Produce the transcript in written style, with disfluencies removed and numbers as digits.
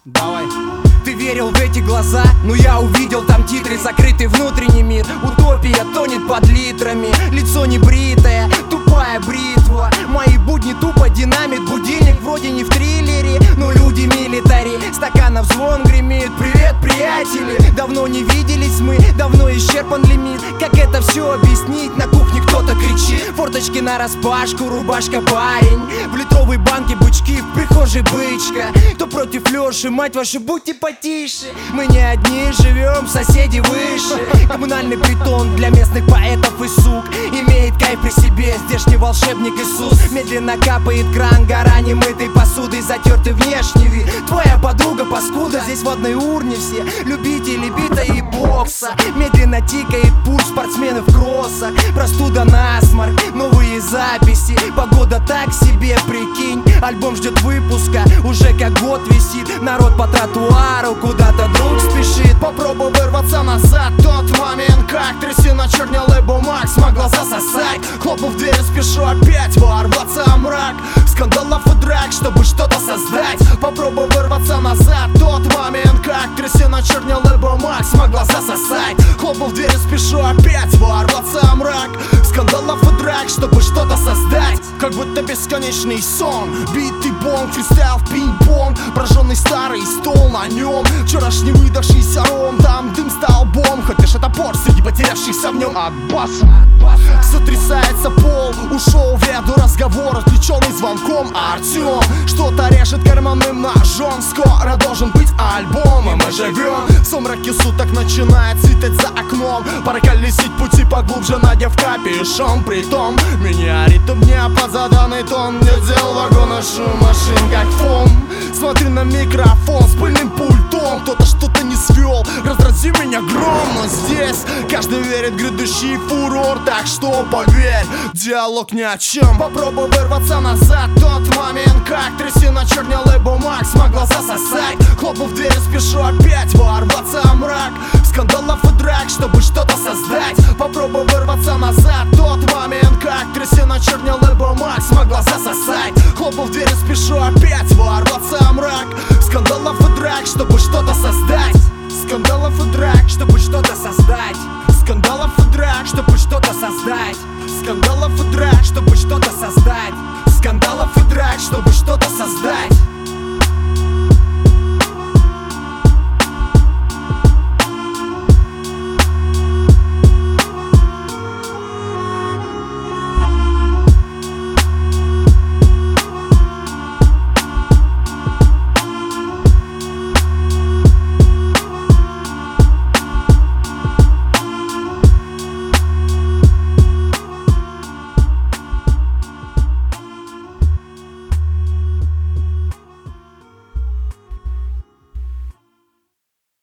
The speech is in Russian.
Давай. Ты верил в эти глаза, но я увидел там титры. Закрытый внутренний мир, утопия тонет под литрами. Лицо не бритое, тупая бритва. Мои будни тупо динамит. Будильник вроде не в триллере, но люди милитари. Стаканов звон гремит. Привет, приятели. Давно не виделись мы, давно исчерпан лимит. Как это все объяснить? На кухне кто-то кричит. Форточки нараспашку, рубашка парень. В литровой банке бычки, в прихожей бычка. Кто против Лёши, мать вашу, будьте потише. Мы не одни живем, соседи выше. Коммунальный притон для местных поэтов и сук. Имеет кайф при себе здешний волшебник Иисус. Медленно капает кран, гора немытой посуды, затертый внешний вид. Твоя подруга паскуда, здесь в одной урне все любители бита и бокса. Медленно тикает пульс спортсменов кросса. Простуда, насморк, новые записи. Погода так себе, прикинь. Альбом ждет выпуска, уже как год висит. Народ по тротуару, куда-то друг спешит. Попробуй вырваться назад, тот момент, как трясина чернилы бумаг смогла засосать. Хлопнув дверь, спешу опять ворваться в мрак скандалов и драк, чтобы что-то создать. Попробуй вырваться назад, тот момент, как трясина чернилы бумаг смогла засосать. Хлопнув дверь, спешу опять ворваться в мрак скандалов и драк, чтобы что-то создать. Как будто бесконечный сон, битый бонг, фристайл в пинг-понг. Прожженный старый стол, на нем вчерашний выдохшийся ром. Там дым столбом, хоть это пор среди потерявшихся в нем от баса. Сотрясается пол, ушел в еду разговор, отвлеченный звонком Артем что-то режет карманным ножом. Скоро должен быть альбом, и мы живем в сумраке суток, начинает светать за окном. Пора колесить пути поглубже, надев капюшон. Притом меня ритм дня под заданный тон. Нет дел вагона, шум машин как фон. Смотрю на микрофон с пыльным пультом. Кто-то что-то не свел, разрази меня гром. Но здесь каждый верит в грядущий фурор, так что поверь, диалог ни о чем. Попробуй вырваться назад, тот момент, как трясина чернилы бумаг смогла засосать. Хлопнув дверь, спешу опять ворваться в мрак скандалов и драк, чтобы что-то создать. Попробуй вырваться назад, тот момент, как трясина чернилы бумаг смогла засосать. Хлопнув дверь, спешу опять ворваться в мрак скандалов и драк, чтобы что-то создать. Скандалов и драк, чтобы что-то создать. Скандалов и драк, чтобы что-то создать. Скандалов и драк, чтобы что-то создать.